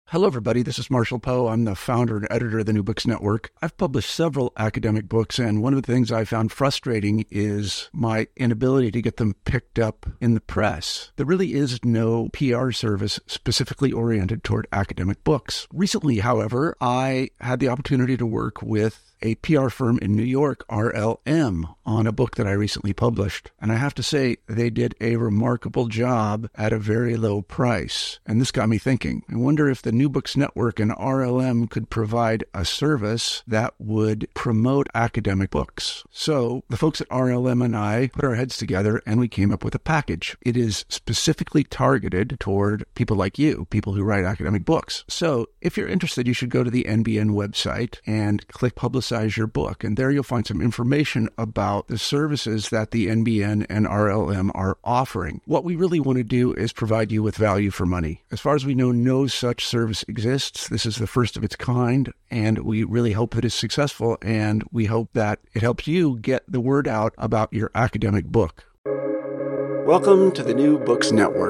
Hello, everybody. This is Marshall Poe. I'm the founder and editor of the New Books Network. I've published several academic books, and one of the things I found frustrating is my inability to get them picked up in the press. There really is no PR service specifically oriented toward academic books. Recently, however, I had the opportunity to work with a PR firm in New York, RLM, on a book that I recently published. And I have to say, they did a remarkable job at a very low price. And this got me thinking. I wonder if the New Books Network and RLM could provide a service that would promote academic books. So the folks at RLM and I put our heads together and we came up with a package. It is specifically targeted toward people like you, people who write academic books. So if you're interested, you should go to the NBN website and click Publicize Your Book. And there you'll find some information about the services that the NBN and RLM are offering. What we really want to do is provide you with value for money. As far as we know, no such service exists. This is the first of its kind, and we really hope that it's successful, and we hope that it helps you get the word out about your academic book. Welcome to the New Books Network.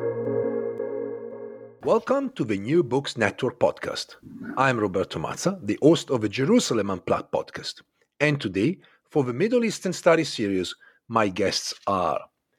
Welcome to the New Books Network podcast. I'm Roberto Mazza, the host of the Jerusalem Unplugged podcast. And today, for the Middle Eastern Studies series, my guests are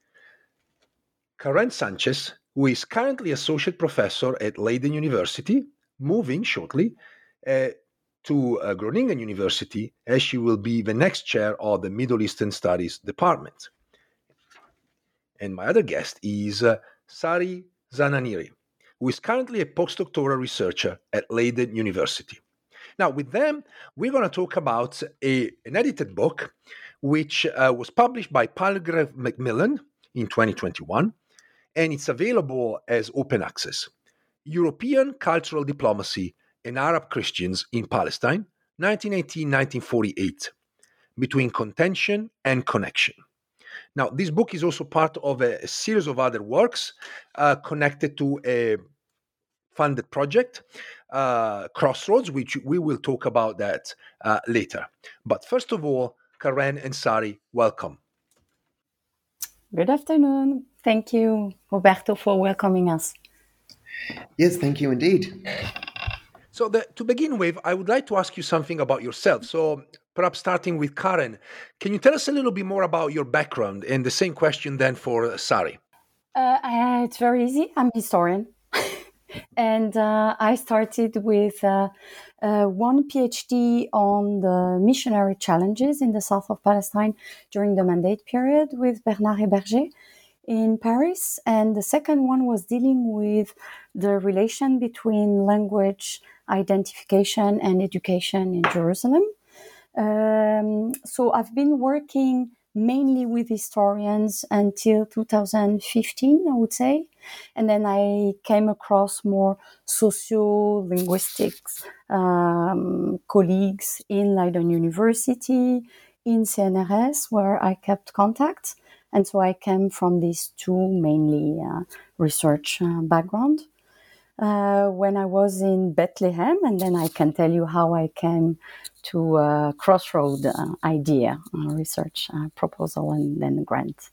Karen Sanchez, who is currently Associate Professor at Leiden University, moving shortly to Groningen University, as she will be the next chair of the Middle Eastern Studies department. And my other guest is Sari Zananiri, who is currently a postdoctoral researcher at Leiden University. Now, with them, we're going to talk about an edited book which was published by Palgrave Macmillan in 2021, and it's available as open access. European Cultural Diplomacy and Arab Christians in Palestine, 1918-1948, Between Contention and Connection. Now, this book is also part of a series of other works connected to a funded project, Crossroads, which we will talk about that later. But first of all, Karen and Sari, welcome. Good afternoon. Thank you, Roberto, for welcoming us. Yes, thank you indeed. So to begin with, I would like to ask you something about yourself. So perhaps starting with Karen, can you tell us a little bit more about your background? And the same question then for Sari. It's very easy. I'm a historian. And I started with one PhD on the missionary challenges in the south of Palestine during the Mandate period with Bernard Héberger in Paris. And the second one was dealing with the relation between language identification and education in Jerusalem. So I've been working mainly with historians until 2015, I would say. And then I came across more socio-linguistics colleagues in Leiden University, in CNRS, where I kept contact. And so I came from these two mainly research background. When I was in Bethlehem, and then I can tell you how I came to Crossroad idea, research proposal, and then grant.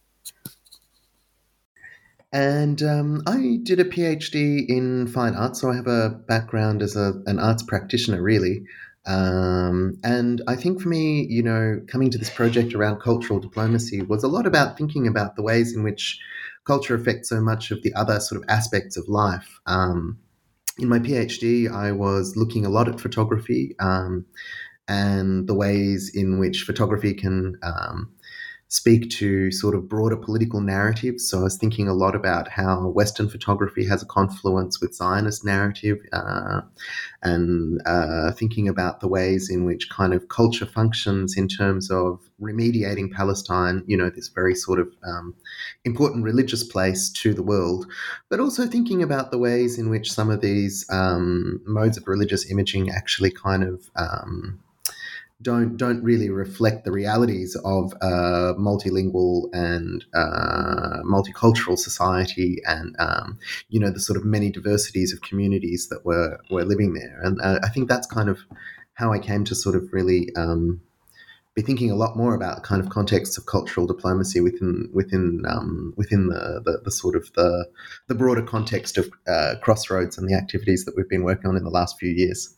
And I did a PhD in fine arts, so I have a background as an arts practitioner, really. And I think for me, coming to this project around cultural diplomacy was a lot about thinking about the ways in which culture affects so much of the other sort of aspects of life. In my PhD, I was looking a lot at photography and the ways in which photography can speak to sort of broader political narratives. So I was thinking a lot about how Western photography has a confluence with Zionist narrative and thinking about the ways in which kind of culture functions in terms of remediating Palestine, this very sort of important religious place to the world, but also thinking about the ways in which some of these modes of religious imaging actually kind of don't really reflect the realities of a multilingual and multicultural society and the sort of many diversities of communities that were living there. And I think that's kind of how I came to sort of really be thinking a lot more about kind of contexts of cultural diplomacy within the sort of the broader context of Crossroads and the activities that we've been working on in the last few years.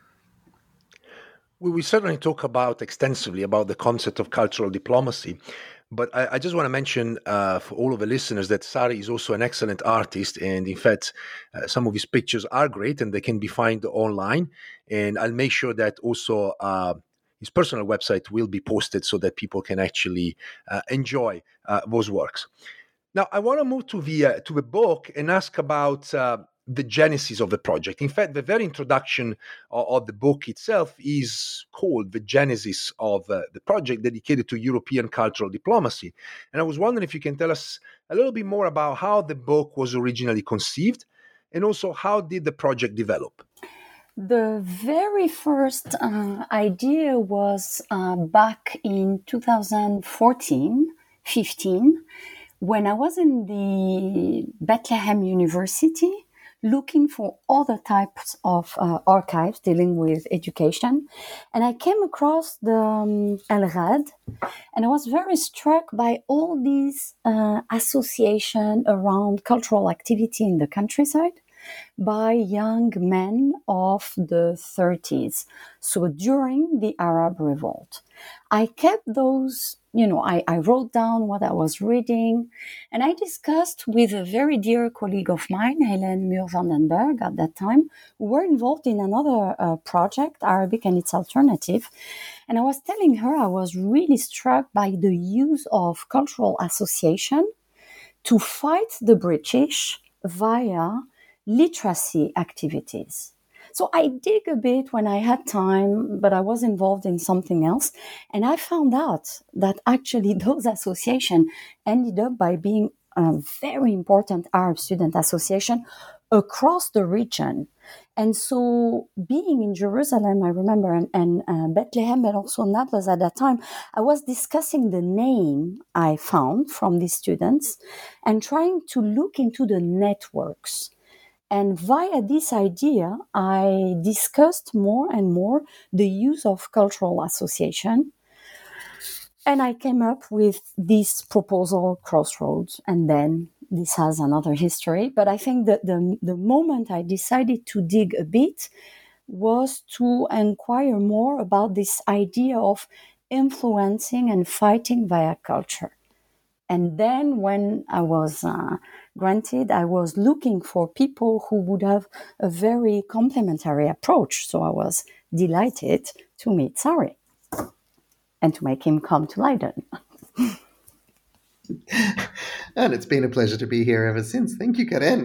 We certainly talk about extensively about the concept of cultural diplomacy, but I just want to mention for all of the listeners that Sari is also an excellent artist, and in fact, some of his pictures are great, and they can be found online. And I'll make sure that also his personal website will be posted so that people can actually enjoy those works. Now, I want to move to the book and ask about the genesis of the project. In fact, the very introduction of the book itself is called The Genesis of the Project, dedicated to European cultural diplomacy. And I was wondering if you can tell us a little bit more about how the book was originally conceived, and also how did the project develop? The very first idea was back in 2014-15, when I was in the Bethlehem University looking for other types of archives dealing with education. And I came across the LRAD, and I was very struck by all these associations around cultural activity in the countryside by young men of the 30s. So during the Arab Revolt, I kept those, I wrote down what I was reading, and I discussed with a very dear colleague of mine, Helen Muir-Vandenberg, at that time, who were involved in another project, Arabic and its Alternative. And I was telling her I was really struck by the use of cultural association to fight the British via literacy activities. So I dig a bit when I had time, but I was involved in something else. And I found out that actually those associations ended up by being a very important Arab student association across the region. And so being in Jerusalem, I remember, and Bethlehem, but also Nablus at that time, I was discussing the name I found from these students and trying to look into the networks. And via this idea, I discussed more and more the use of cultural association. And I came up with this proposal, Crossroads, and then this has another history. But I think that the moment I decided to dig a bit was to inquire more about this idea of influencing and fighting via culture. And then when I was granted, I was looking for people who would have a very complementary approach. So I was delighted to meet Sari and to make him come to Leiden. And it's been a pleasure to be here ever since. Thank you, Karen.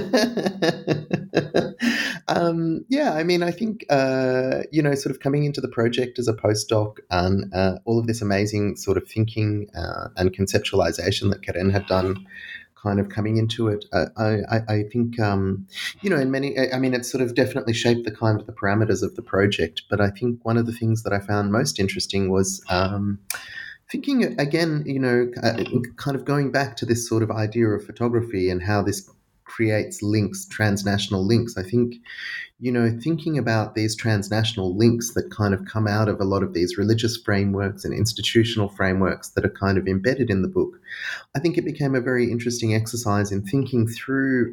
I think, sort of coming into the project as a postdoc and all of this amazing sort of thinking and conceptualization that Karen had done kind of coming into it, I think, in many, it's sort of definitely shaped the kind of the parameters of the project. But I think one of the things that I found most interesting was thinking again, kind of going back to this sort of idea of photography and how this creates links, transnational links. I think, thinking about these transnational links that kind of come out of a lot of these religious frameworks and institutional frameworks that are kind of embedded in the book, I think it became a very interesting exercise in thinking through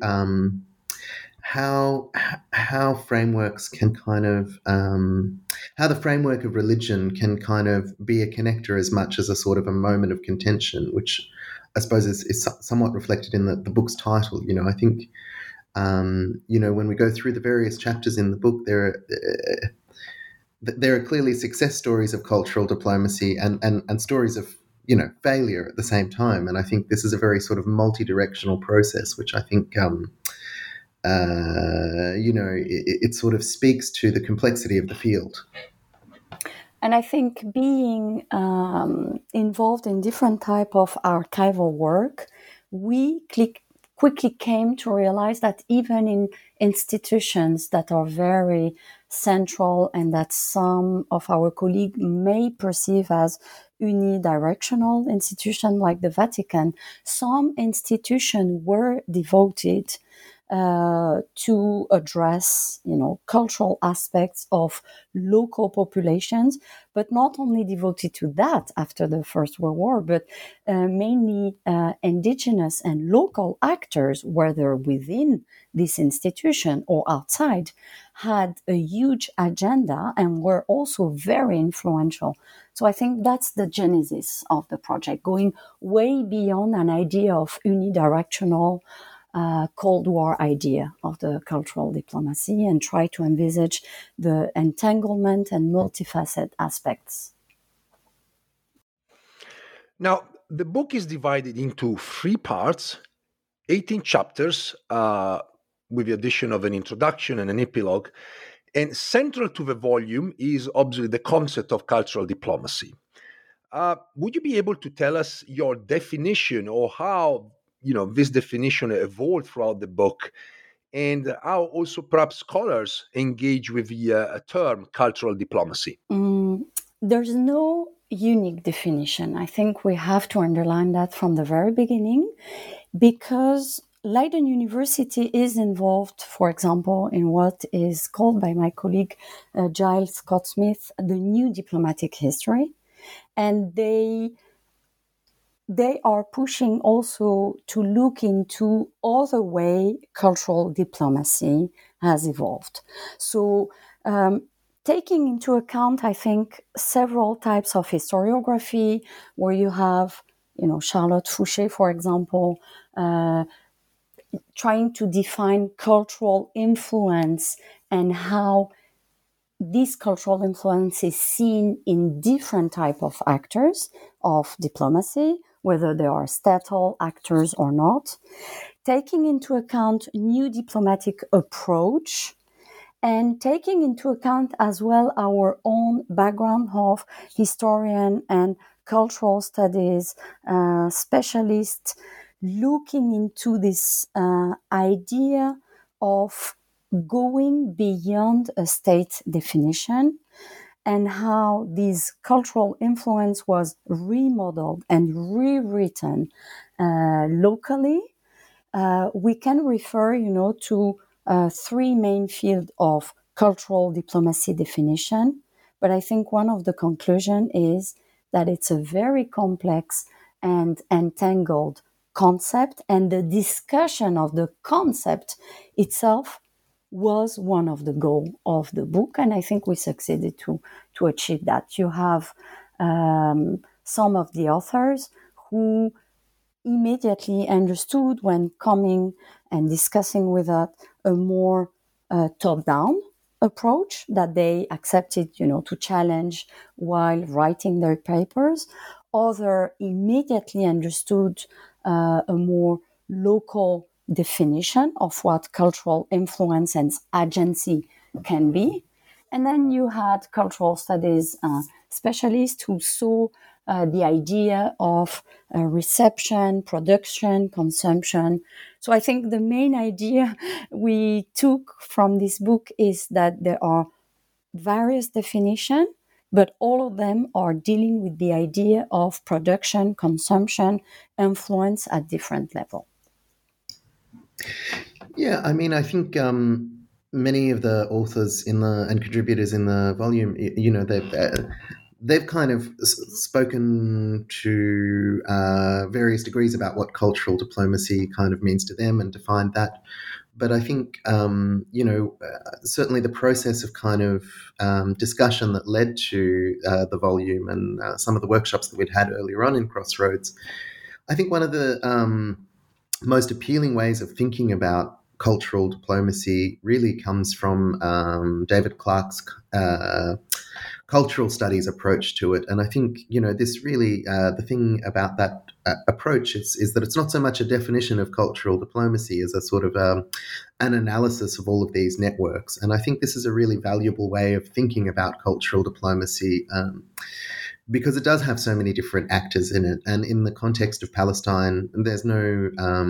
how frameworks can kind of how the framework of religion can kind of be a connector as much as a sort of a moment of contention, which I suppose is somewhat reflected in the book's title. I think when we go through the various chapters in the book, there are clearly success stories of cultural diplomacy and stories of failure at the same time. And I think this is a very sort of multi-directional process, which I think it sort of speaks to the complexity of the field. And I think being involved in different type of archival work, we quickly came to realize that even in institutions that are very central and that some of our colleagues may perceive as unidirectional institutions like the Vatican, some institutions were devoted to address, cultural aspects of local populations, but not only devoted to that after the First World War, but mainly indigenous and local actors, whether within this institution or outside, had a huge agenda and were also very influential. So I think that's the genesis of the project, going way beyond an idea of unidirectional Cold War idea of the cultural diplomacy and try to envisage the entanglement and multifaceted aspects. Now, the book is divided into 3 parts, 18 chapters, with the addition of an introduction and an epilogue. And central to the volume is obviously the concept of cultural diplomacy. Would you be able to tell us your definition, or how this definition evolved throughout the book, and how also perhaps scholars engage with the term cultural diplomacy? There's no unique definition. I think we have to underline that from the very beginning, because Leiden University is involved, for example, in what is called by my colleague Giles Scott-Smith the new diplomatic history. And they are pushing also to look into other way cultural diplomacy has evolved. So taking into account, I think, several types of historiography, where you have, Charlotte Fouché, for example, trying to define cultural influence and how this cultural influence is seen in different type of actors of diplomacy, whether they are statal actors or not, taking into account new diplomatic approach, and taking into account as well our own background of historian and cultural studies specialists, looking into this idea of going beyond a state definition, and how this cultural influence was remodeled and rewritten locally. We can refer, to 3 main fields of cultural diplomacy definition, but I think one of the conclusions is that it's a very complex and entangled concept, and the discussion of the concept itself was one of the goals of the book, and I think we succeeded to achieve that. You have some of the authors who immediately understood, when coming and discussing with us, a more top-down approach that they accepted, to challenge while writing their papers. Others immediately understood a more local definition of what cultural influence and agency can be. And then you had cultural studies specialists who saw the idea of reception, production, consumption. So I think the main idea we took from this book is that there are various definitions, but all of them are dealing with the idea of production, consumption, influence at different levels. Yeah, I mean, I think many of the authors and contributors in the volume, they've kind of spoken to various degrees about what cultural diplomacy kind of means to them and defined that. But I think, certainly the process of kind of discussion that led to the volume and some of the workshops that we'd had earlier on in Crossroads, I think one of the most appealing ways of thinking about cultural diplomacy really comes from David Clarke's cultural studies approach to it. And I think, this really, the thing about that approach is that it's not so much a definition of cultural diplomacy as a sort of an analysis of all of these networks. And I think this is a really valuable way of thinking about cultural diplomacy, because it does have so many different actors in it. And in the context of Palestine, there's no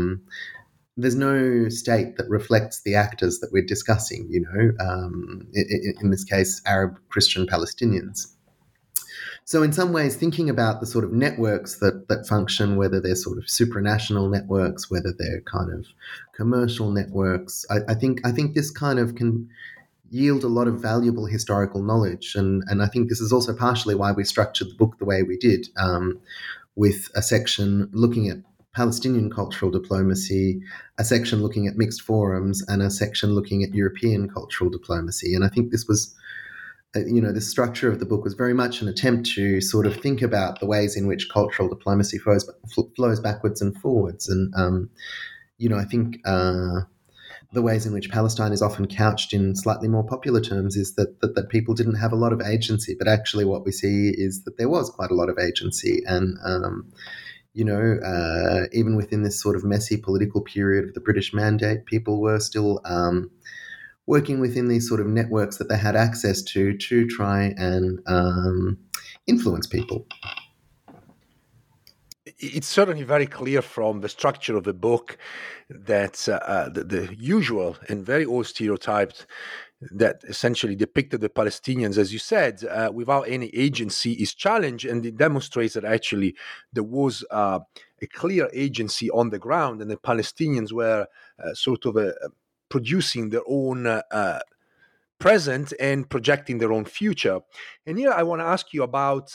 state that reflects the actors that we're discussing, in this case, Arab Christian Palestinians. So in some ways, thinking about the sort of networks that function, whether they're sort of supranational networks, whether they're kind of commercial networks, I think this kind of can yield a lot of valuable historical knowledge. And I think this is also partially why we structured the book the way we did, with a section looking at Palestinian cultural diplomacy, a section looking at mixed forums, and a section looking at European cultural diplomacy. And I think this was, the structure of the book was very much an attempt to sort of think about the ways in which cultural diplomacy flows backwards and forwards. And, I think the ways in which Palestine is often couched in slightly more popular terms is that people didn't have a lot of agency. But actually what we see is that there was quite a lot of agency. And, even within this sort of messy political period of the British Mandate, people were still working within these sort of networks that they had access to try and influence people. It's certainly very clear from the structure of the book that the usual and very old stereotypes that essentially depicted the Palestinians, as you said, without any agency is challenged, and it demonstrates that actually there was a clear agency on the ground, and the Palestinians were producing their own present and projecting their own future. And here I want to ask you about,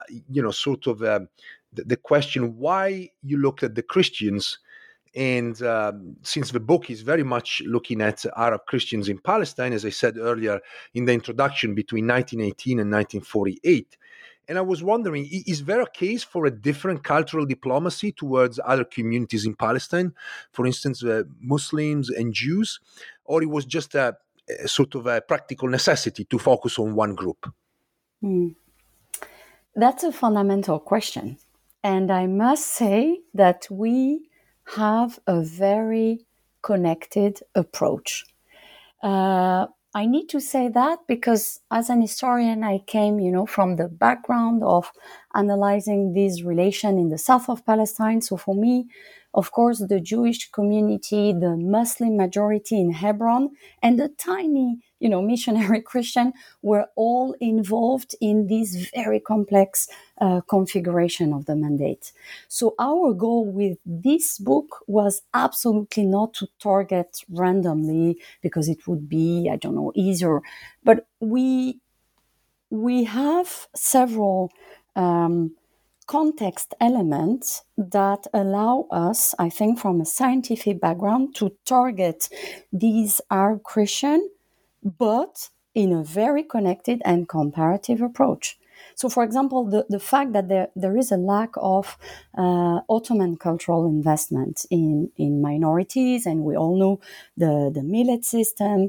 the question why you looked at the Christians. And since the book is very much looking at Arab Christians in Palestine, as I said earlier in the introduction, between 1918 and 1948. And I was wondering, is there a case for a different cultural diplomacy towards other communities in Palestine, for instance, Muslims and Jews, or it was just a sort of a practical necessity to focus on one group? That's a fundamental question. And I must say that we have a very connected approach. I need to say that because as an historian, I came, from the background of analyzing this relation in the south of Palestine. So for me, of course, the Jewish community, the Muslim majority in Hebron, and the tiny, missionary Christian were all involved in this very complex configuration of the mandate. So our goal with this book was absolutely not to target randomly because it would be, easier. But we have several context elements that allow us, I think, from a scientific background to target these Arab Christian, but in a very connected and comparative approach. So, for example, the fact that there is a lack of Ottoman cultural investment in minorities, and we all know the millet system,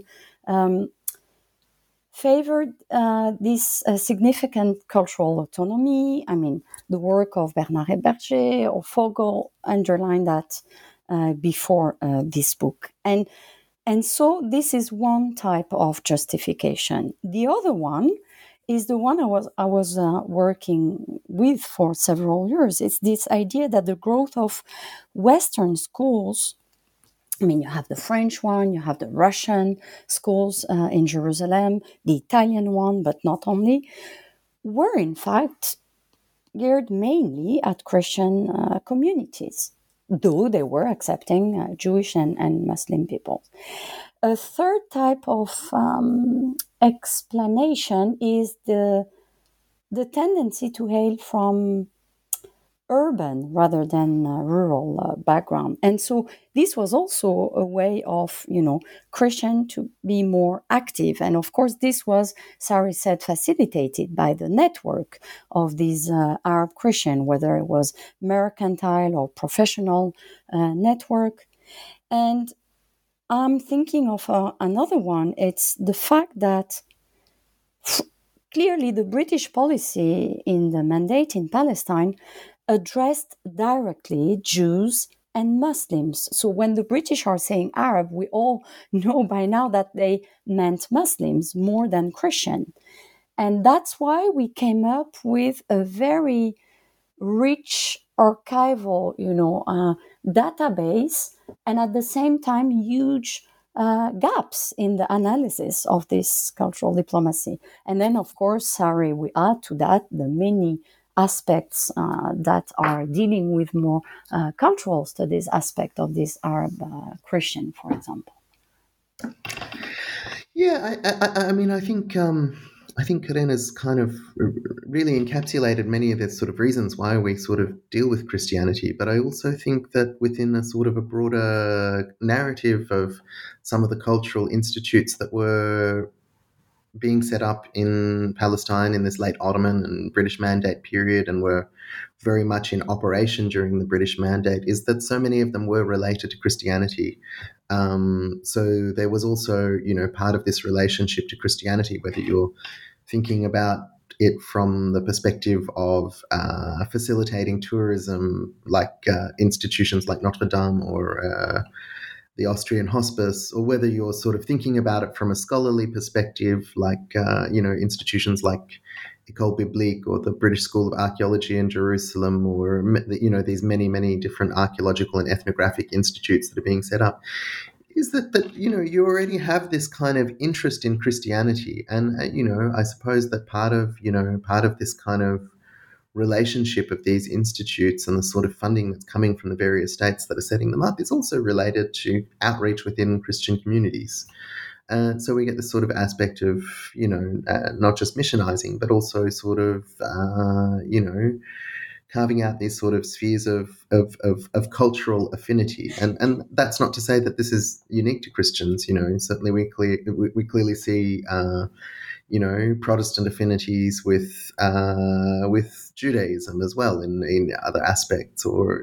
favored this significant cultural autonomy. I mean, the work of Bernard Héberger or Fogel underlined that before this book. And so this is one type of justification. The other one is the one I was working with for several years. It's this idea that the growth of Western schools, you have the French one, you have the Russian schools in Jerusalem, the Italian one, but not only, were in fact geared mainly at Christian communities, though they were accepting Jewish and Muslim people. A third type of explanation is the tendency to hail from urban rather than rural background. And so this was also a way of, Christian to be more active. And of course, this was, Sari said, facilitated by the network of these Arab Christian, whether it was mercantile or professional network. And I'm thinking of another one. It's the fact that clearly the British policy in the mandate in Palestine addressed directly Jews and Muslims. So when the British are saying Arab, we all know by now that they meant Muslims more than Christian. And that's why we came up with a very rich archival, database, and at the same time, huge gaps in the analysis of this cultural diplomacy. And then, of course, Sari, we add to that the many aspects that are dealing with more cultural studies aspect of this Arab Christian, for example. Yeah, I mean, I think Karen has kind of really encapsulated many of the sort of reasons why we sort of deal with Christianity. But I also think that within a sort of a broader narrative of some of the cultural institutes that were being set up in Palestine in this late Ottoman and British Mandate period and were very much in operation during the British Mandate is that so many of them were related to Christianity. So there was also, part of this relationship to Christianity, whether you're thinking about it from the perspective of facilitating tourism, like institutions like Notre Dame or the Austrian Hospice, or whether you're sort of thinking about it from a scholarly perspective, like, institutions like École Biblique or the British School of Archaeology in Jerusalem, or, these many, many different archaeological and ethnographic institutes that are being set up, is that you already have this kind of interest in Christianity. And, I suppose that part of this kind of relationship of these institutes and the sort of funding that's coming from the various states that are setting them up is also related to outreach within Christian communities. So we get this sort of aspect of, not just missionizing, but also sort of, carving out these sort of spheres of cultural affinity. And that's not to say that this is unique to Christians. Certainly we clearly see, Protestant affinities with Judaism as well in other aspects, or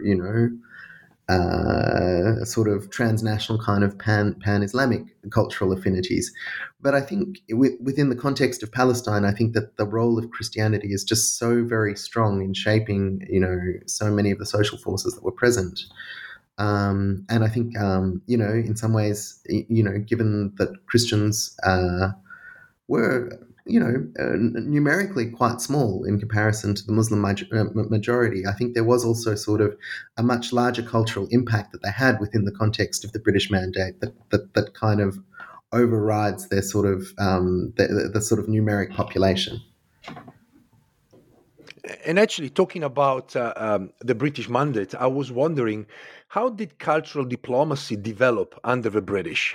sort of transnational kind of pan-Islamic cultural affinities. But I think within the context of Palestine, I think that the role of Christianity is just so very strong in shaping, so many of the social forces that were present. And I think, in some ways, given that Christians were, numerically quite small in comparison to the Muslim majority, I think there was also sort of a much larger cultural impact that they had within the context of the British Mandate that kind of overrides their sort of the sort of numeric population. And actually, talking about the British Mandate, I was wondering, how did cultural diplomacy develop under the British?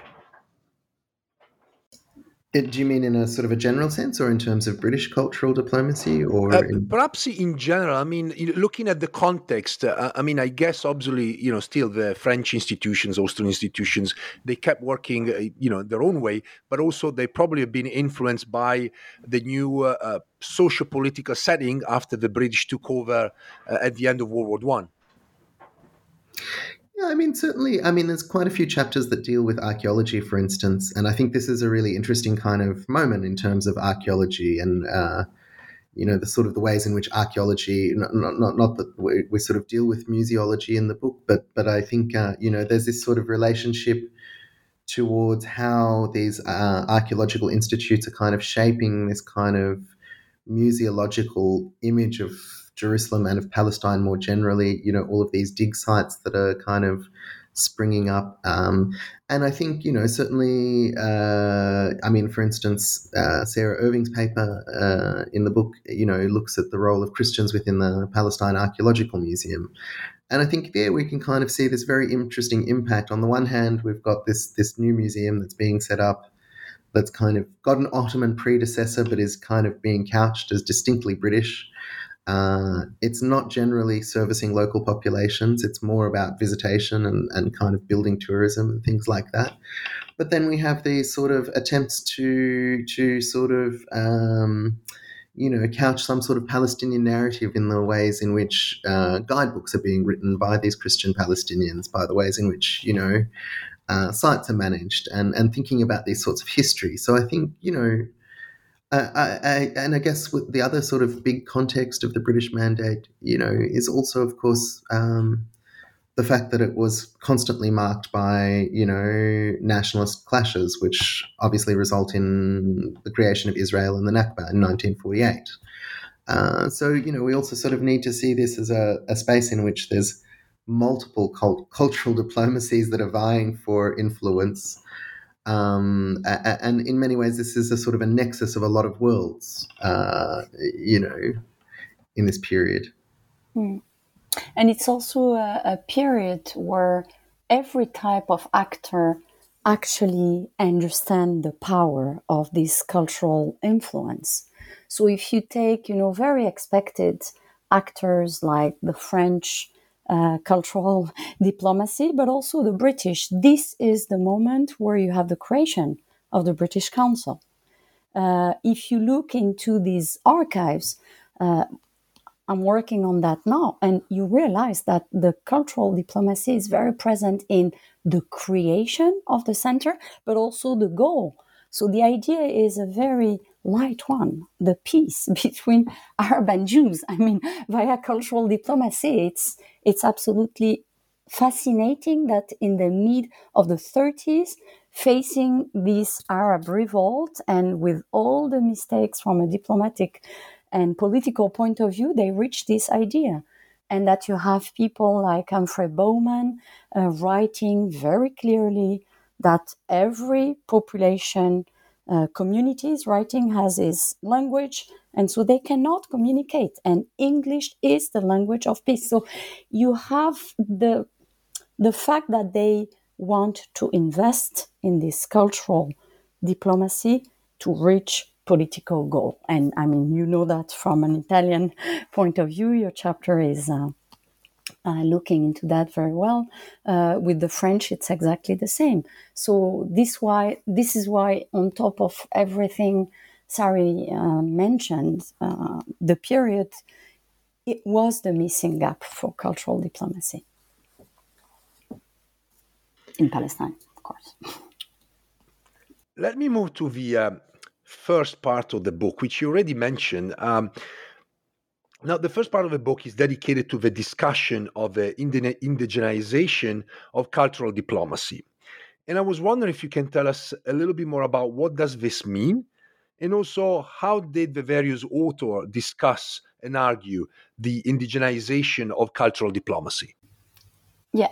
Do you mean in a sort of a general sense, or in terms of British cultural diplomacy, or perhaps in general? I mean, looking at the context, I guess obviously, still the French institutions, Austrian institutions, they kept working, their own way, but also they probably have been influenced by the new socio-political setting after the British took over at the end of World War One. Yeah, certainly. There's quite a few chapters that deal with archaeology, for instance, and I think this is a really interesting kind of moment in terms of archaeology and, the sort of the ways in which archaeology, not that we sort of deal with museology in the book, but I think, there's this sort of relationship towards how these archaeological institutes are kind of shaping this kind of museological image of Jerusalem and of Palestine more generally, all of these dig sites that are kind of springing up. And I think, certainly, for instance, Sarah Irving's paper in the book, looks at the role of Christians within the Palestine Archaeological Museum. And I think there we can kind of see this very interesting impact. On the one hand, we've got this new museum that's being set up that's kind of got an Ottoman predecessor, but is kind of being couched as distinctly British. It's not generally servicing local populations. It's more about visitation and kind of building tourism and things like that. But then we have these sort of attempts to sort of, couch some sort of Palestinian narrative in the ways in which guidebooks are being written by these Christian Palestinians, by the ways in which, sites are managed, and thinking about these sorts of history. So I think, I guess with the other sort of big context of the British Mandate, is also, of course, the fact that it was constantly marked by, nationalist clashes, which obviously result in the creation of Israel and the Nakba in 1948. So, we also sort of need to see this as a space in which there's multiple cultural diplomacies that are vying for influence. And in many ways, this is a sort of a nexus of a lot of worlds, in this period. And it's also a period where every type of actor actually understand the power of this cultural influence. So if you take, very expected actors like the French cultural diplomacy, but also the British, this is the moment where you have the creation of the British Council. If you look into these archives, I'm working on that now, and you realize that the cultural diplomacy is very present in the creation of the center, but also the goal. So the idea is a very light one, the peace between Arab and Jews. I mean, via cultural diplomacy, it's absolutely fascinating that in the mid of the 30s, facing this Arab revolt and with all the mistakes from a diplomatic and political point of view, they reach this idea. And that you have people like Humphrey Bowman writing very clearly that every population community's writing has its language, and so they cannot communicate. And English is the language of peace. So you have the fact that they want to invest in this cultural diplomacy to reach political goal. And I mean, that from an Italian point of view, your chapter is looking into that very well. With the French, it's exactly the same. So this is why on top of everything Sari mentioned, the period, it was the missing gap for cultural diplomacy in Palestine, of course. Let me move to the first part of the book, which you already mentioned. Now, the first part of the book is dedicated to the discussion of the indigenization of cultural diplomacy. And I was wondering if you can tell us a little bit more about what does this mean, and also how did the various authors discuss and argue the indigenization of cultural diplomacy? Yeah.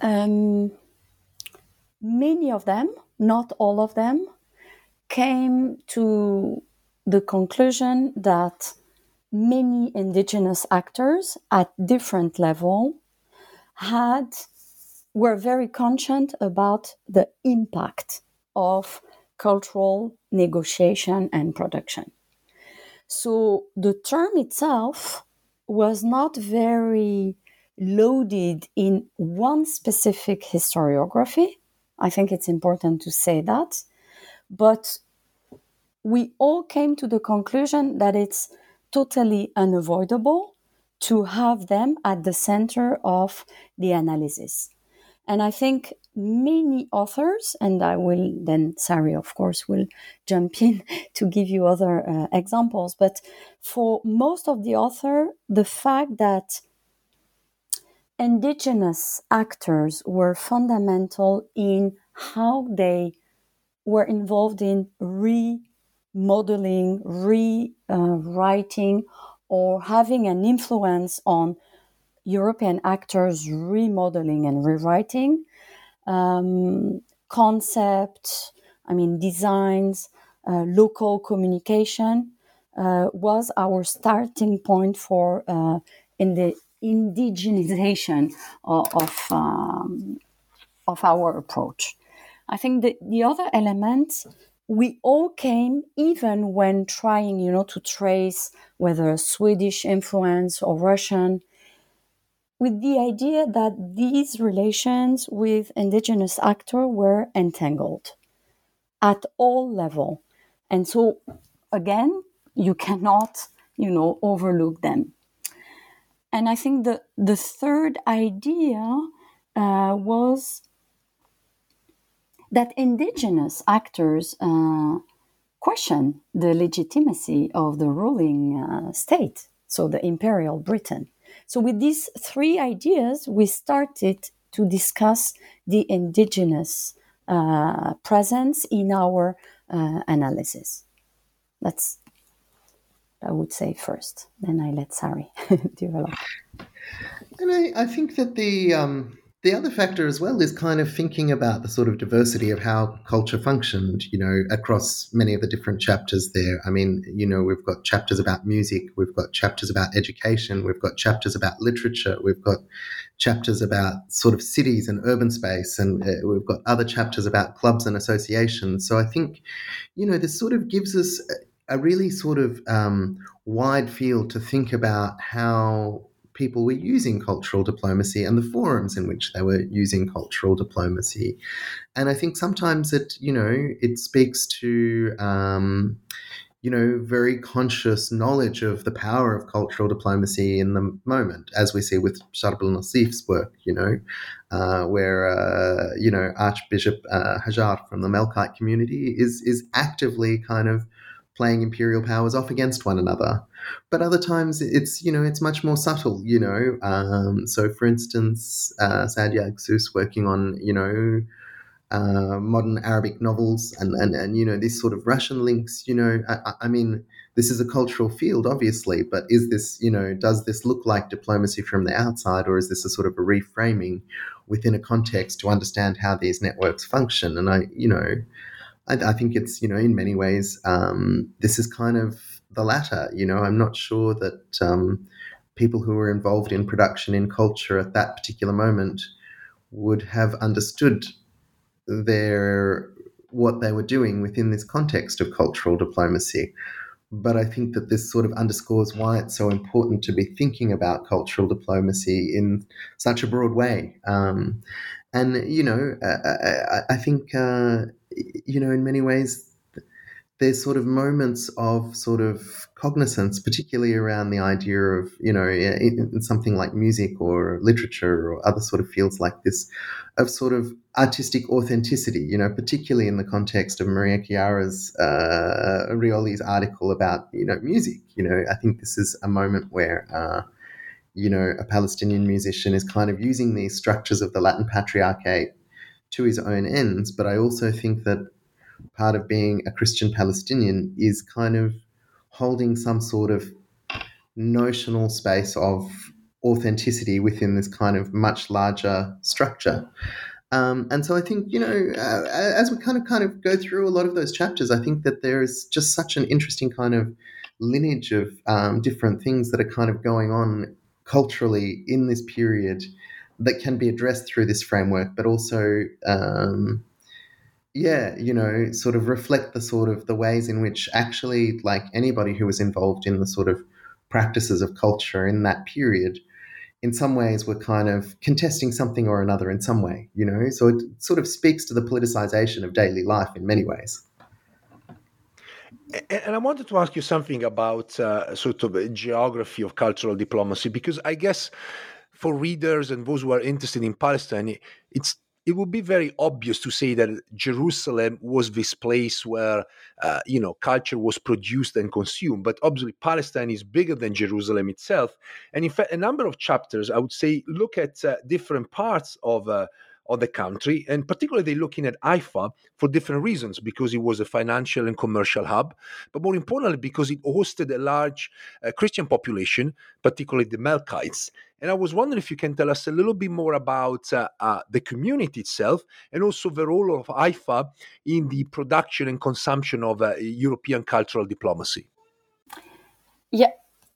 Many of them, not all of them, came to the conclusion that many indigenous actors at different levels were very conscious about the impact of cultural negotiation and production. So the term itself was not very loaded in one specific historiography. I think it's important to say that. But we all came to the conclusion that it's totally unavoidable to have them at the center of the analysis. And I think many authors, and I will then, Sari, of course, will jump in to give you other examples, but for most of the author, the fact that indigenous actors were fundamental in how they were involved in remodeling, rewriting, or having an influence on European actors remodeling and rewriting concepts, designs, local communication was our starting point for in the indigenization of our approach. I think that the other elements, we all came, even when trying, to trace whether Swedish influence or Russian, with the idea that these relations with indigenous actors were entangled at all levels. And so, again, you cannot, overlook them. And I think the third idea was that indigenous actors question the legitimacy of the ruling state, so the Imperial Britain. So with these three ideas, we started to discuss the indigenous presence in our analysis. That's, I would say, first. Then I let Sari develop. And I think that The other factor as well is kind of thinking about the sort of diversity of how culture functioned, across many of the different chapters there. I mean, we've got chapters about music, we've got chapters about education, we've got chapters about literature, we've got chapters about sort of cities and urban space, and we've got other chapters about clubs and associations. So I think, this sort of gives us a really sort of wide field to think about how people were using cultural diplomacy and the forums in which they were using cultural diplomacy. And I think sometimes it speaks to, very conscious knowledge of the power of cultural diplomacy in the moment, as we see with Sharb al-Nassif's work, where, Archbishop Hajar from the Melkite community is actively kind of playing imperial powers off against one another. But other times it's much more subtle, So, for instance, Saad Yaghsus working on, modern Arabic novels and these sort of Russian links, I mean, this is a cultural field, obviously, but is this, does this look like diplomacy from the outside, or is this a sort of a reframing within a context to understand how these networks function? And I think it's, in many ways, this is kind of the latter. I'm not sure that people who were involved in production in culture at that particular moment would have understood what they were doing within this context of cultural diplomacy. But I think that this sort of underscores why it's so important to be thinking about cultural diplomacy in such a broad way. I think, in many ways, there's sort of moments of sort of cognizance, particularly around the idea of, in something like music or literature or other sort of fields like this, of sort of artistic authenticity, particularly in the context of Maria Chiara's, Rioli's article about, music. I think this is a moment where, a Palestinian musician is kind of using these structures of the Latin Patriarchate to his own ends. But I also think that part of being a Christian Palestinian is kind of holding some sort of notional space of authenticity within this kind of much larger structure. And so I think, as we kind of go through a lot of those chapters, I think that there is just such an interesting kind of lineage of different things that are kind of going on culturally in this period that can be addressed through this framework, but also, sort of reflect the ways in which actually, like, anybody who was involved in the sort of practices of culture in that period, in some ways were kind of contesting something or another in some way, So it sort of speaks to the politicization of daily life in many ways. And I wanted to ask you something about sort of a geography of cultural diplomacy, because I guess for readers and those who are interested in Palestine, it would be very obvious to say that Jerusalem was this place where, culture was produced and consumed. But obviously, Palestine is bigger than Jerusalem itself. And in fact, a number of chapters, I would say, look at different parts of the country, and particularly they're looking at Haifa for different reasons, because it was a financial and commercial hub, but more importantly, because it hosted a large Christian population, particularly the Melkites. And I was wondering if you can tell us a little bit more about the community itself, and also the role of Haifa in the production and consumption of European cultural diplomacy. Yeah.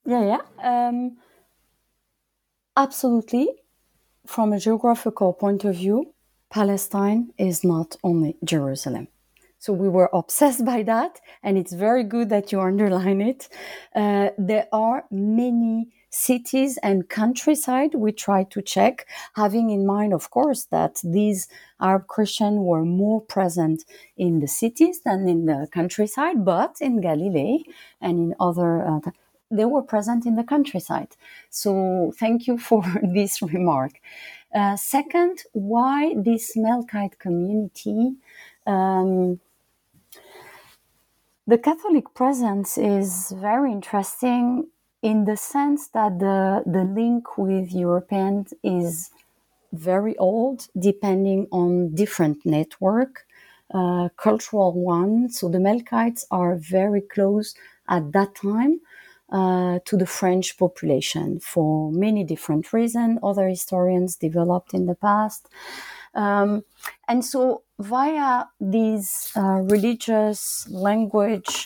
Absolutely. From a geographical point of view, Palestine is not only Jerusalem. So we were obsessed by that, and it's very good that you underline it. There are many cities and countryside we try to check, having in mind, of course, that these Arab Christians were more present in the cities than in the countryside, but in Galilee and in other they were present in the countryside. So thank you for this remark. Second, why this Melkite community? The Catholic presence is very interesting in the sense that the link with Europeans is very old, depending on different network, cultural one. So the Melkites are very close at that time. to the French population for many different reasons. Other historians developed in the past. And so via these religious language,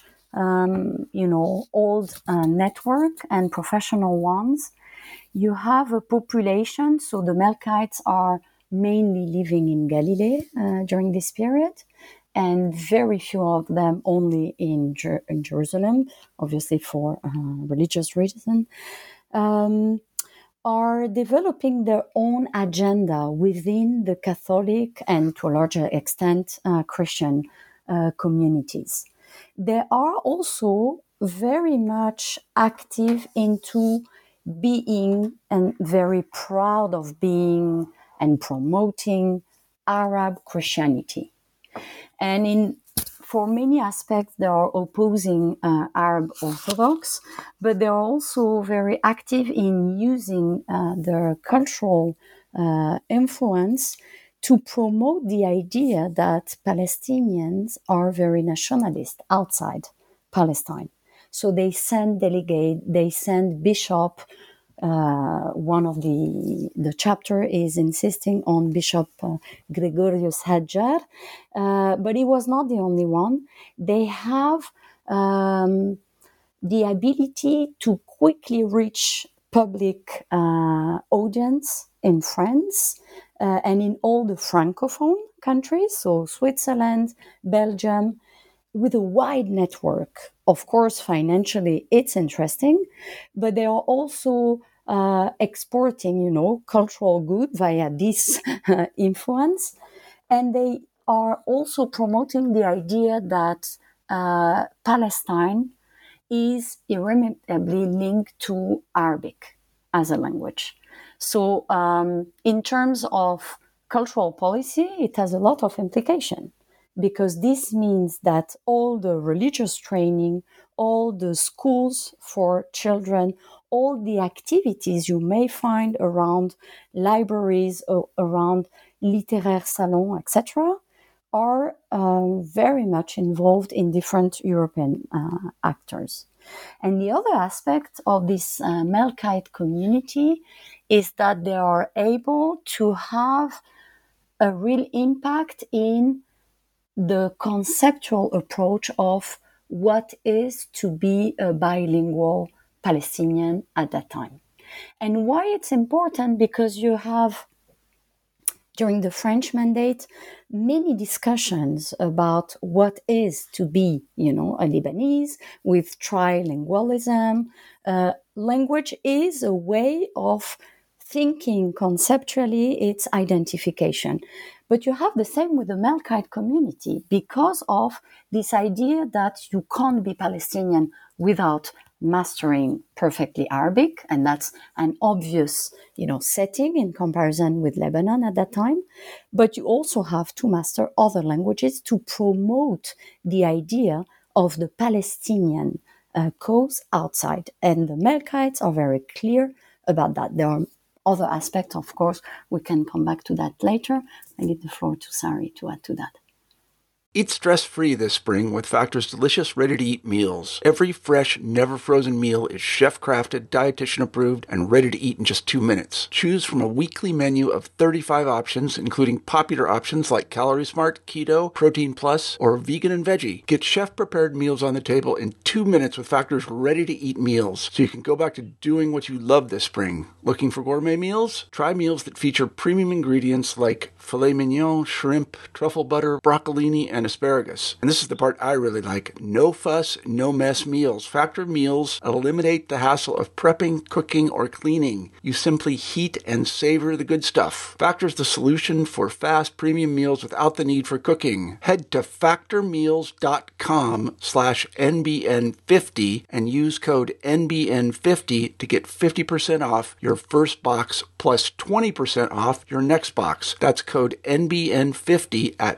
old network and professional ones, you have a population. So the Melkites are mainly living in Galilee during this period, and very few of them only in Jerusalem, obviously for religious reasons, are developing their own agenda within the Catholic and, to a larger extent, Christian communities. They are also very much active into being and very proud of being and promoting Arab Christianity. And for many aspects, they are opposing Arab Orthodox, but they are also very active in using their cultural influence to promote the idea that Palestinians are very nationalist outside Palestine. So they send delegates, they send bishop. One of the chapter is insisting on Bishop Gregorius Hadjar, but he was not the only one. They have the ability to quickly reach public audience in France and in all the Francophone countries, so Switzerland, Belgium, with a wide network. Of course, financially, it's interesting, but they are also exporting, cultural good via this influence. And they are also promoting the idea that Palestine is irremediably linked to Arabic as a language. So in terms of cultural policy, it has a lot of implication, because this means that all the religious training, all the schools for children, all the activities you may find around libraries, or around littéraire salons, etc., are very much involved in different European actors. And the other aspect of this Melkite community is that they are able to have a real impact in the conceptual approach of what is to be a bilingual Palestinian at that time. And why it's important, because you have, during the French Mandate, many discussions about what is to be, a Lebanese with trilingualism. Language is a way of thinking conceptually its identification. But you have the same with the Melkite community, because of this idea that you can't be Palestinian without mastering perfectly Arabic, and that's an obvious, setting in comparison with Lebanon at that time. But you also have to master other languages to promote the idea of the Palestinian cause outside. And the Melkites are very clear about that. There are other aspects, of course, we can come back to that later. I give the floor to Sari to add to that. Eat stress-free this spring with Factor's delicious, ready-to-eat meals. Every fresh, never-frozen meal is chef-crafted, dietitian-approved, and ready to eat in just 2 minutes. Choose from a weekly menu of 35 options, including popular options like Calorie Smart, Keto, Protein Plus, or Vegan and Veggie. Get chef-prepared meals on the table in 2 minutes with Factor's ready-to-eat meals, so you can go back to doing what you love this spring. Looking for gourmet meals? Try meals that feature premium ingredients like filet mignon, shrimp, truffle butter, broccolini, and asparagus. And this is the part I really like. No fuss, no mess meals. Factor meals eliminate the hassle of prepping, cooking, or cleaning. You simply heat and savor the good stuff. Factor's the solution for fast premium meals without the need for cooking. Head to factormeals.com/NBN50 and use code NBN50 to get 50% off your first box plus 20% off your next box. That's code NBN50 at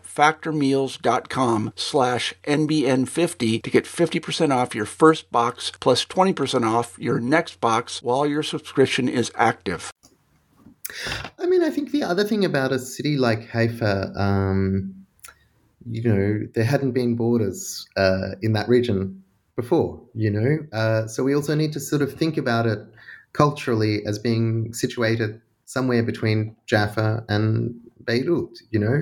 factormeals.com/NBN50 to get 50% off your first box plus 20% off your next box while your subscription is active. I think the other thing about a city like Haifa, there hadn't been borders in that region before, So we also need to sort of think about it culturally as being situated somewhere between Jaffa and Beirut,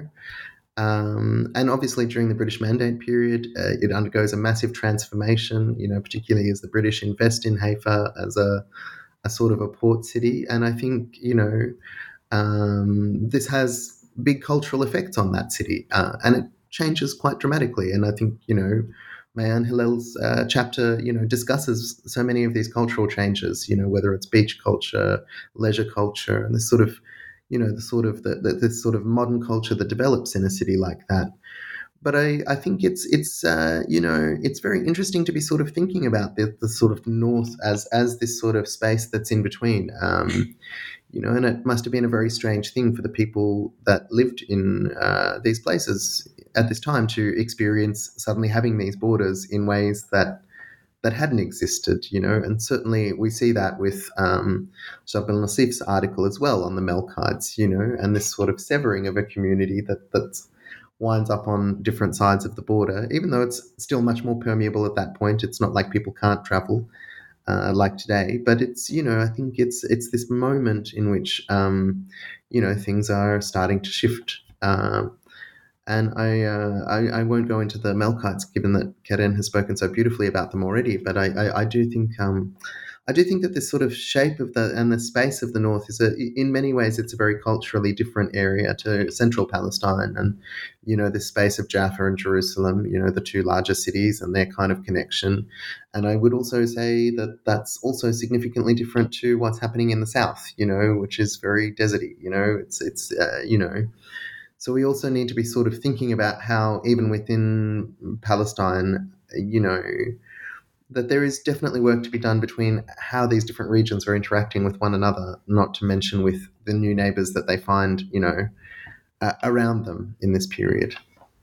And obviously during the British Mandate period, it undergoes a massive transformation, particularly as the British invest in Haifa as a sort of a port city. And I think, this has big cultural effects on that city, and it changes quite dramatically. And I think, Mayan Hillel's chapter, discusses so many of these cultural changes, whether it's beach culture, leisure culture, and this sort of, this sort of modern culture that develops in a city like that. But I think it's very interesting to be sort of thinking about the sort of north as this sort of space that's in between. And it must have been a very strange thing for the people that lived in these places at this time to experience suddenly having these borders in ways that hadn't existed, and certainly we see that with Shab al-Nassif's article as well on the Melkites, and this sort of severing of a community that winds up on different sides of the border, even though it's still much more permeable at that point. It's not like people can't travel like today, but it's, I think it's this moment in which, things are starting to shift. And I won't go into the Melkites, given that Keren has spoken so beautifully about them already. But I do think that this sort of shape of the space of the north is in many ways it's a very culturally different area to central Palestine, and this space of Jaffa and Jerusalem, the two larger cities and their kind of connection. And I would also say that that's also significantly different to what's happening in the south, which is very deserty. It's So we also need to be sort of thinking about how even within Palestine, that there is definitely work to be done between how these different regions are interacting with one another, not to mention with the new neighbors that they find, around them in this period.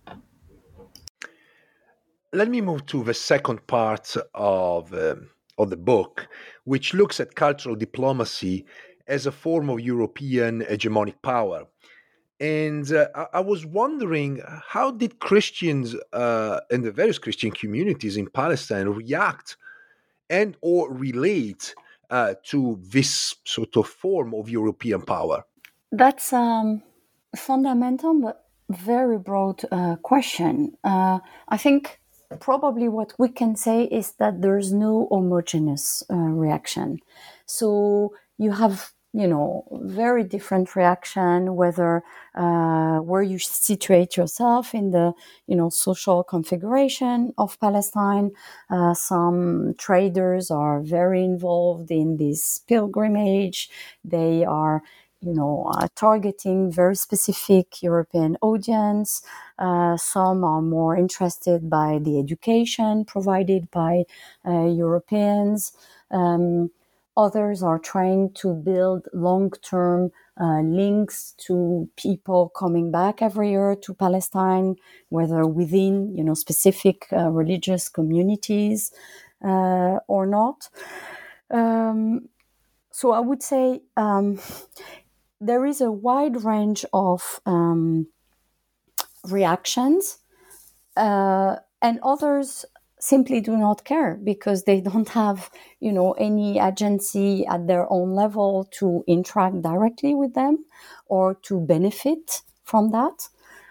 Let me move to the second part of the book, which looks at cultural diplomacy as a form of European hegemonic power. And I was wondering, how did Christians and the various Christian communities in Palestine react and or relate to this sort of form of European power? That's fundamental but very broad question. I think probably what we can say is that there's no homogeneous reaction. So you have very different reaction, whether where you situate yourself in the, social configuration of Palestine. Some traders are very involved in this pilgrimage. They are, targeting very specific European audience. Some are more interested by the education provided by Europeans. Others are trying to build long-term links to people coming back every year to Palestine, whether within, specific religious communities or not. So I would say there is a wide range of reactions, and others simply do not care because they don't have, any agency at their own level to interact directly with them or to benefit from that.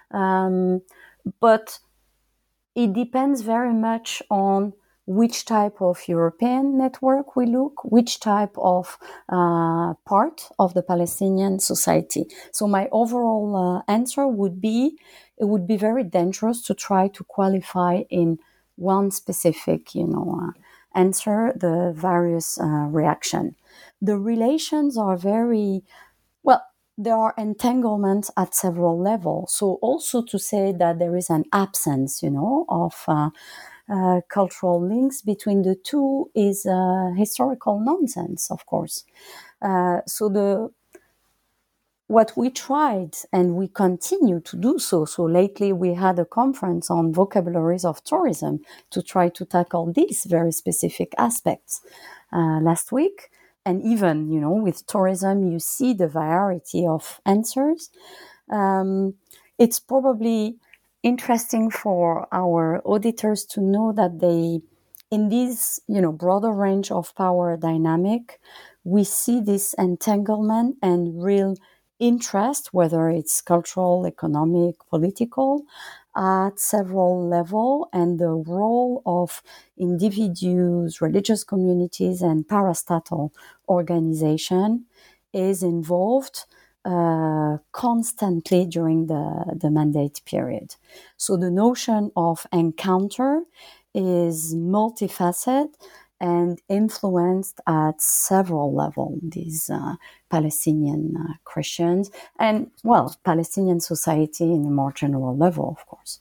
But it depends very much on which type of European network we look, which type of part of the Palestinian society. So my overall answer would be, it would be very dangerous to try to qualify in one specific, answer the various reaction. The relations are very, well, there are entanglements at several levels. So also to say that there is an absence, of cultural links between the two is historical nonsense, of course. So what we tried, and we continue to do so. So lately we had a conference on vocabularies of tourism to try to tackle these very specific aspects last week. And even, with tourism, you see the variety of answers. It's probably interesting for our auditors to know that they in this, broader range of power dynamic, we see this entanglement and real interest, whether it's cultural, economic, political, at several levels, and the role of individuals, religious communities, and parastatal organization is involved constantly during the mandate period. So the notion of encounter is multifaceted and influenced at several levels, these Palestinian Christians and, Palestinian society in a more general level, of course.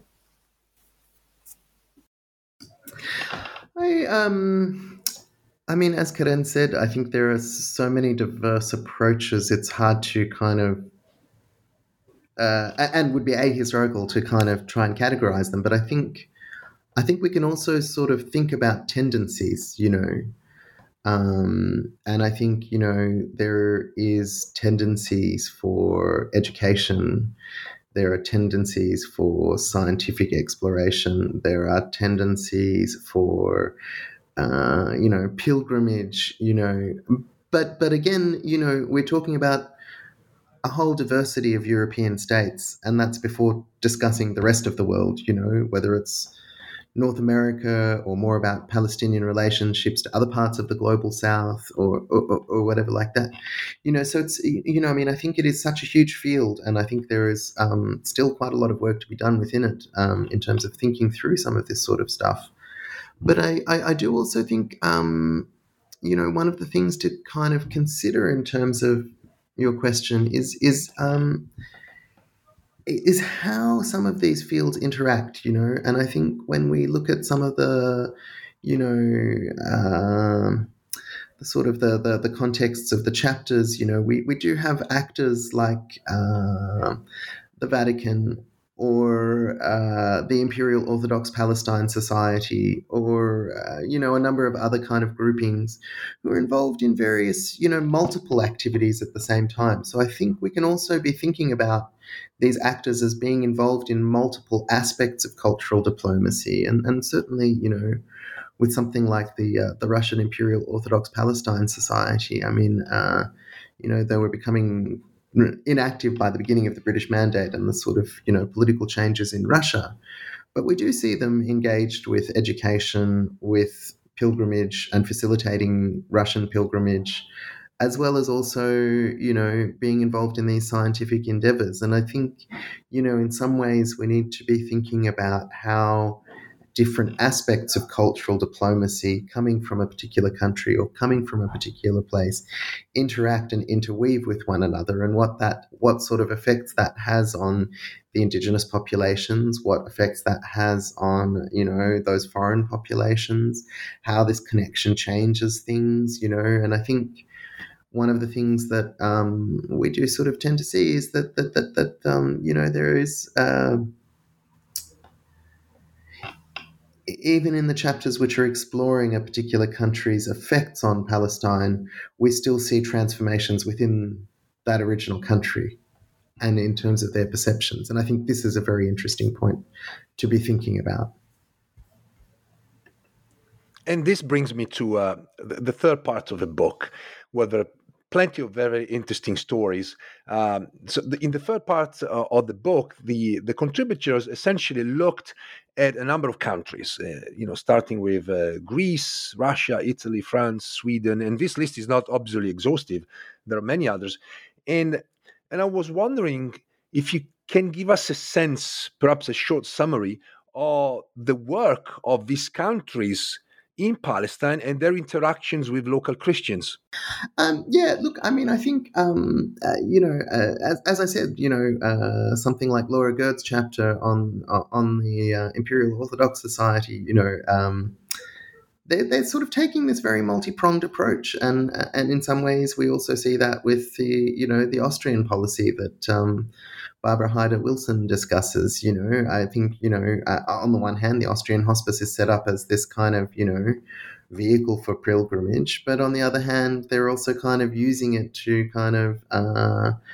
I mean, as Karen said, I think there are so many diverse approaches. It's hard to kind of, and would be ahistorical to kind of try and categorize them. But I think we can also sort of think about tendencies, and I think, there is tendencies for education. There are tendencies for scientific exploration. There are tendencies for, pilgrimage, But again, we're talking about a whole diversity of European states, and that's before discussing the rest of the world, whether it's North America or more about Palestinian relationships to other parts of the global south or whatever like that. So it's, I think it is such a huge field, and I think there is still quite a lot of work to be done within it in terms of thinking through some of this sort of stuff. But I do also think, one of the things to kind of consider in terms of your question is how some of these fields interact, and I think when we look at some of the, the sort of the contexts of the chapters, we do have actors like the Vatican or the Imperial Orthodox Palestine Society or, a number of other kind of groupings who are involved in various, multiple activities at the same time. So I think we can also be thinking about these actors as being involved in multiple aspects of cultural diplomacy. And certainly, with something like the Russian Imperial Orthodox Palestine Society, I mean, they were becoming inactive by the beginning of the British Mandate and the sort of, political changes in Russia. But we do see them engaged with education, with pilgrimage and facilitating Russian pilgrimage, as well as also, being involved in these scientific endeavors. And I think, in some ways we need to be thinking about how different aspects of cultural diplomacy coming from a particular country or coming from a particular place interact and interweave with one another, and what sort of effects that has on the indigenous populations, what effects that has on, those foreign populations, how this connection changes things, and I think one of the things that we do sort of tend to see is that there is even in the chapters which are exploring a particular country's effects on Palestine, we still see transformations within that original country and in terms of their perceptions. And I think this is a very interesting point to be thinking about. And this brings me to the third part of the book, where there are plenty of very interesting stories. In the third part of the book, the contributors essentially looked at a number of countries, starting with Greece, Russia, Italy, France, Sweden, and this list is not obviously exhaustive. There are many others. And I was wondering if you can give us a sense, perhaps a short summary, of the work of these countries in Palestine and their interactions with local Christians. Look, I mean, I think, as I said, something like Laura Gird's chapter on the Imperial Orthodox Society, they're sort of taking this very multi-pronged approach, and in some ways we also see that with the Austrian policy that Barbara Heider-Wilson discusses. I think on the one hand, the Austrian hospice is set up as this kind of vehicle for pilgrimage, but on the other hand, they're also kind of using it to kind of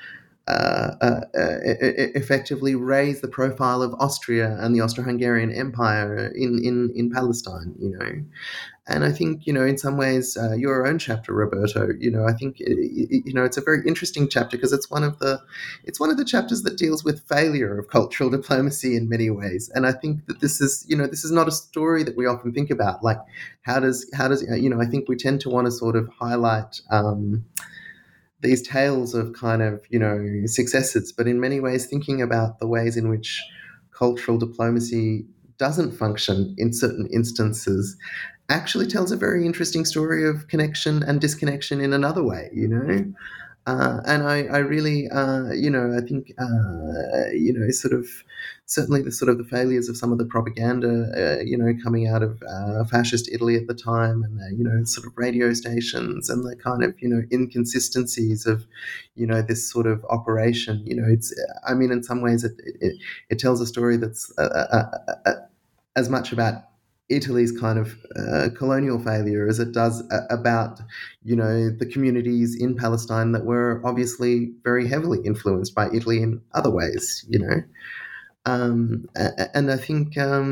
effectively raise the profile of Austria and the Austro-Hungarian Empire in Palestine, And I think, in some ways, your own chapter, Roberto, I think, it's a very interesting chapter because it's one of the chapters that deals with failure of cultural diplomacy in many ways. And I think that this is not a story that we often think about. Like, how does I think we tend to want to sort of highlight these tales of kind of, successes, but in many ways thinking about the ways in which cultural diplomacy doesn't function in certain instances actually tells a very interesting story of connection and disconnection in another way, and I really, I think, sort of certainly the failures of some of the propaganda, coming out of fascist Italy at the time, and sort of radio stations and the kind of inconsistencies of this sort of operation. It's, I mean, in some ways it tells a story that's as much about Italy's kind of colonial failure as it does about, the communities in Palestine that were obviously very heavily influenced by Italy in other ways, and I think,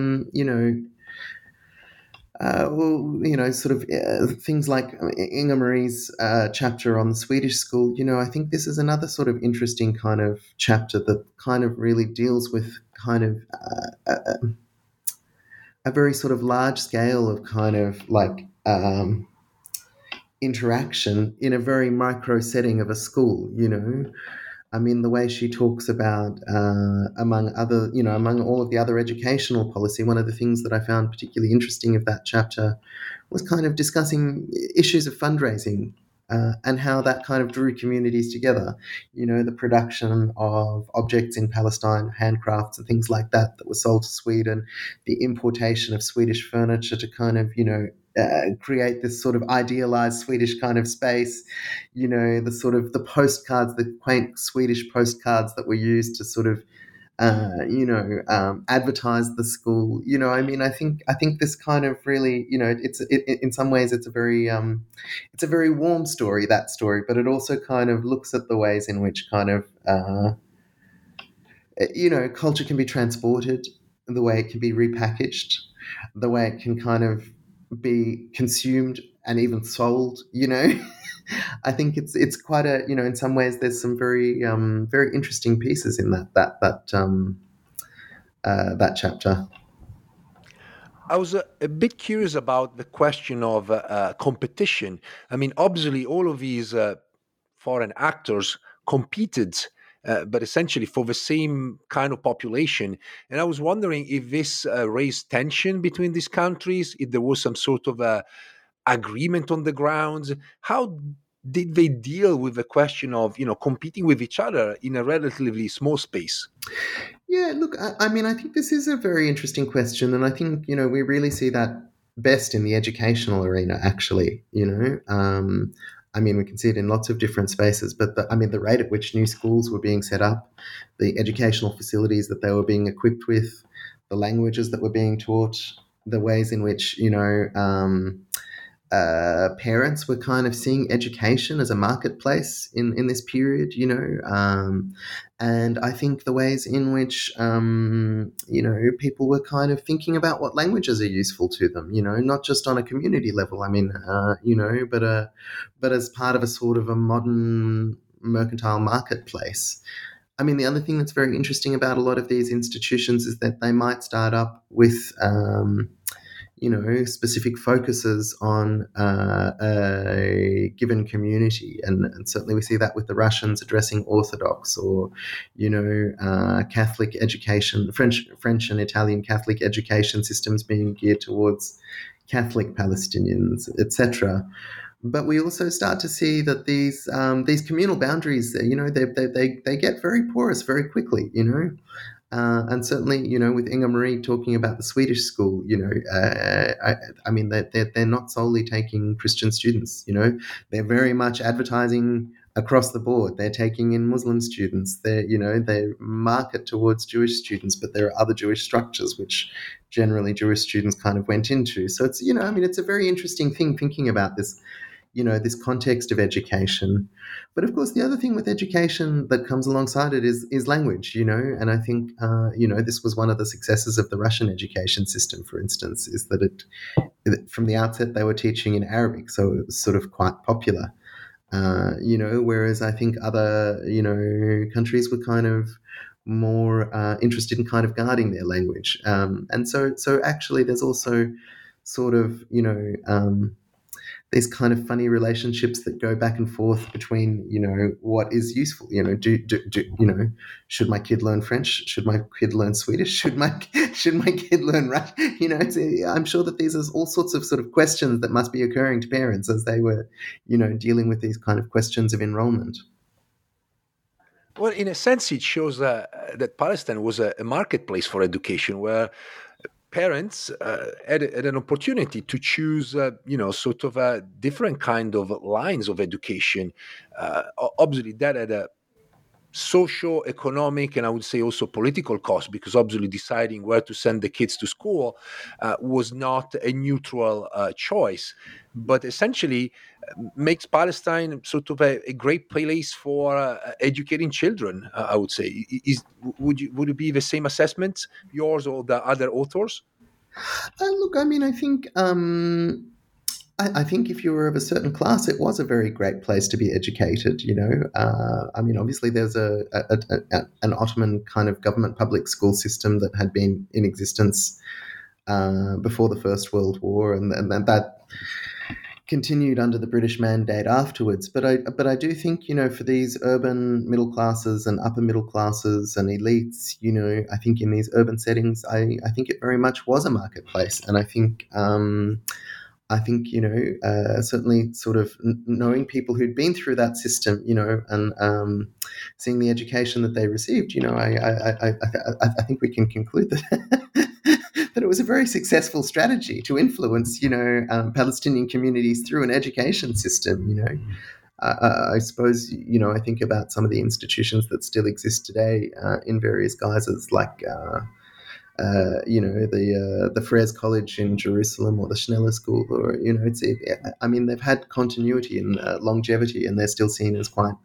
sort of things like Inga Marie's chapter on the Swedish school, I think this is another sort of interesting kind of chapter that kind of really deals with kind of a very sort of large scale of kind of like interaction in a very micro setting of a school, I mean, the way she talks about, among all of the other educational policy, one of the things that I found particularly interesting of that chapter was kind of discussing issues of fundraising. And how that kind of drew communities together, the production of objects in Palestine, handcrafts and things like that were sold to Sweden, the importation of Swedish furniture to kind of, create this sort of idealized Swedish kind of space, the sort of the postcards, the quaint Swedish postcards that were used to sort of advertise the school. I mean, I think this kind of really, in some ways it's a very warm story, that story, but it also kind of looks at the ways in which kind of, culture can be transported, the way it can be repackaged, the way it can kind of be consumed and even sold, I think it's quite a, in some ways there's some very very interesting pieces in that chapter. I was a bit curious about the question of competition. I mean, obviously, all of these foreign actors competed, but essentially for the same kind of population. And I was wondering if this raised tension between these countries, if there was some sort of agreement on the ground. How did they deal with the question of, competing with each other in a relatively small space? Yeah, look, I mean, I think this is a very interesting question. And I think, we really see that best in the educational arena, actually, I mean, we can see it in lots of different spaces, but the rate at which new schools were being set up, the educational facilities that they were being equipped with, the languages that were being taught, the ways in which, parents were kind of seeing education as a marketplace in this period, and I think the ways in which, people were kind of thinking about what languages are useful to them, not just on a community level. I mean, but as part of a sort of a modern mercantile marketplace. I mean, the other thing that's very interesting about a lot of these institutions is that they might start up with, specific focuses on a given community. And certainly we see that with the Russians addressing Orthodox or, Catholic education, French and Italian Catholic education systems being geared towards Catholic Palestinians, etc. But we also start to see that these communal boundaries, they get very porous very quickly, and certainly, with Inga Marie talking about the Swedish school, I mean, they're not solely taking Christian students, they're very much advertising across the board. They're taking in Muslim students. They market towards Jewish students, but there are other Jewish structures which generally Jewish students kind of went into. So it's, it's a very interesting thing thinking about this, this context of education. But of course, the other thing with education that comes alongside it is language, and I think, this was one of the successes of the Russian education system, for instance, is that from the outset they were teaching in Arabic, so it was sort of quite popular. Whereas I think other, countries were kind of more interested in kind of guarding their language. And so actually there's also sort of, these kind of funny relationships that go back and forth between, what is useful. Should my kid learn French? Should my kid learn Swedish? Should my kid learn Russian? I'm sure that these are all sorts of sort of questions that must be occurring to parents as they were, dealing with these kind of questions of enrollment. Well, in a sense, it shows that Palestine was a marketplace for education, where parents had an opportunity to choose, sort of a different kind of lines of education. Obviously, that had a socio-economic and I would say also political cost, because obviously deciding where to send the kids to school was not a neutral choice, but essentially makes Palestine sort of a great place for educating children. I would say, would it be the same assessment, yours or the other authors? Look, I mean, I think. I think if you were of a certain class, it was a very great place to be educated. I mean, obviously there's an Ottoman kind of government public school system that had been in existence before the First World War, and that continued under the British mandate afterwards. But I do think, for these urban middle classes and upper middle classes and elites, I think in these urban settings, I think it very much was a marketplace, and I think. Certainly sort of knowing people who'd been through that system, and seeing the education that they received, I think we can conclude that that it was a very successful strategy to influence, Palestinian communities through an education system. I suppose, I think about some of the institutions that still exist today in various guises, like. The Frères College in Jerusalem or the Schneller School, or they've had continuity and longevity, and they're still seen as quite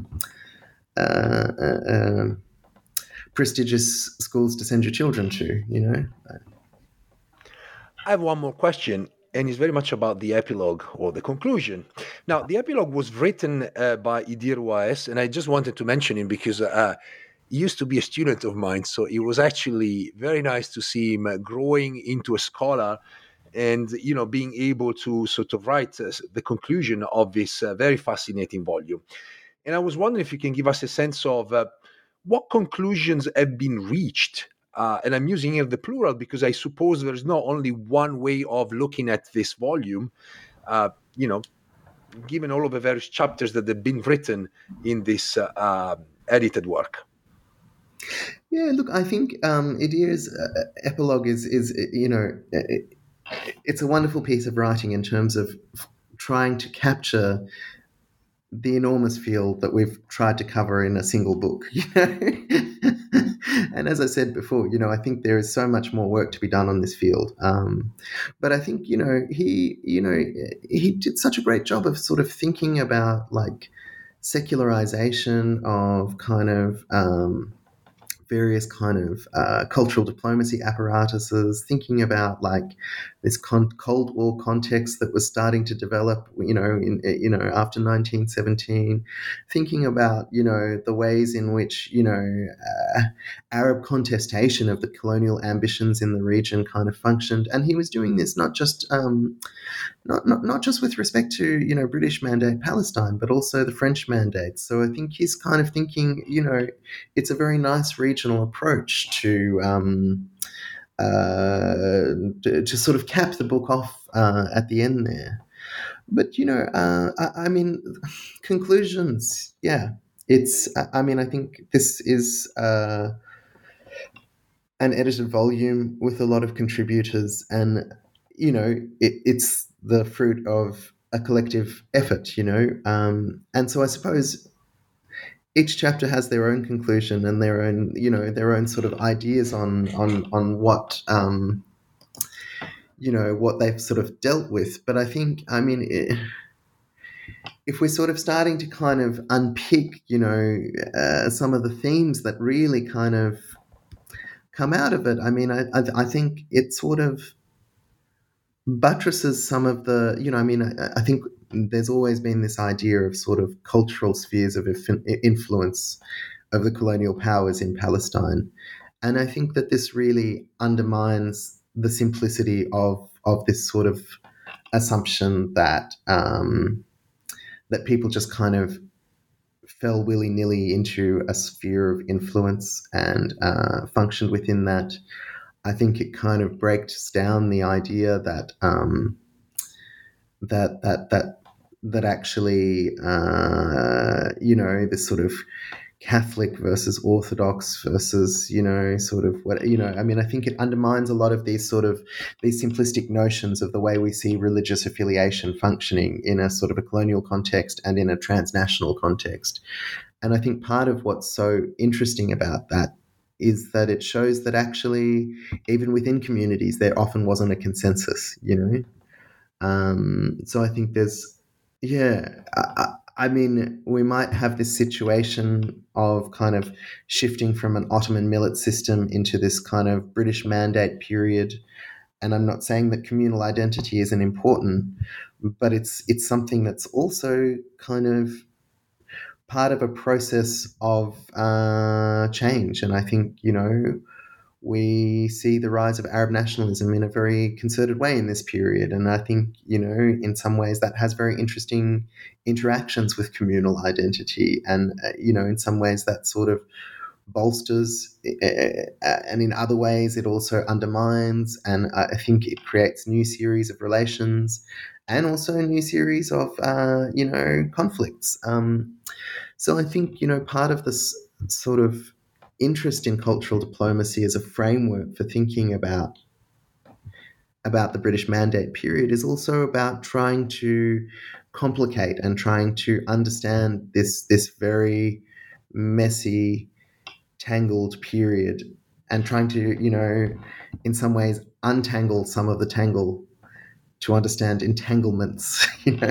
prestigious schools to send your children to. I have one more question, and it's very much about the epilogue or the conclusion. Now, the epilogue was written by Idir Waes, and I just wanted to mention him because he used to be a student of mine, so it was actually very nice to see him growing into a scholar and, being able to sort of write the conclusion of this very fascinating volume. And I was wondering if you can give us a sense of what conclusions have been reached. And I'm using here the plural because I suppose there's not only one way of looking at this volume, given all of the various chapters that have been written in this edited work. Yeah, look, I think Idir's epilogue is it's a wonderful piece of writing in terms of trying to capture the enormous field that we've tried to cover in a single book. And as I said before, I think there is so much more work to be done on this field. But I think he did such a great job of sort of thinking about like secularization of kind of various kind of cultural diplomacy apparatuses, thinking about like this Cold War context that was starting to develop, after 1917, thinking about, the ways in which, Arab contestation of the colonial ambitions in the region kind of functioned. And he was doing this not just with respect to, British Mandate Palestine, but also the French mandate. So I think he's kind of thinking, it's a very nice regional approach to sort of cap the book off at the end there. But, I mean, conclusions, yeah. I think this is an edited volume with a lot of contributors, and, it's the fruit of a collective effort, and so I suppose each chapter has their own conclusion and their own sort of ideas on what what they've sort of dealt with. But I think, if we're sort of starting to kind of unpick, some of the themes that really kind of come out of it, I mean, I think it sort of buttresses some of the, I think there's always been this idea of sort of cultural spheres of influence of the colonial powers in Palestine. And I think that this really undermines the simplicity of this sort of assumption that that people just kind of fell willy-nilly into a sphere of influence and functioned within that. I think it kind of breaks down the idea that that actually, this sort of Catholic versus Orthodox versus, sort of what, I mean, I think it undermines a lot of these simplistic notions of the way we see religious affiliation functioning in a sort of a colonial context and in a transnational context. And I think part of what's so interesting about that is that it shows that actually, even within communities, there often wasn't a consensus, So I think there's, I mean, we might have this situation of kind of shifting from an Ottoman millet system into this kind of British Mandate period. And I'm not saying that communal identity isn't important, but it's something that's also kind of part of a process of change. And I think, we see the rise of Arab nationalism in a very concerted way in this period. And I think, in some ways that has very interesting interactions with communal identity. And, in some ways that sort of bolsters, and in other ways it also undermines. And I think it creates new series of relations and also a new series of, conflicts. So I think, part of this sort of interest in cultural diplomacy as a framework for thinking about the British Mandate period is also about trying to complicate and trying to understand this very messy, tangled period, and trying to, in some ways untangle some of the tangle to understand entanglements,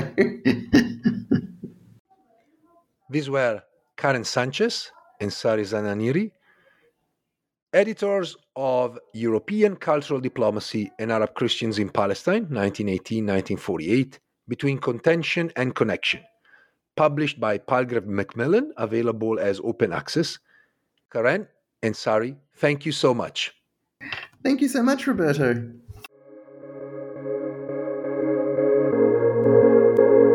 These were Karen Sanchez and Sari Zananiri, editors of European Cultural Diplomacy and Arab Christians in Palestine, 1918-1948, Between Contention and Connection, published by Palgrave Macmillan, available as open access. Karen and Sari, thank you so much. Thank you so much, Roberto.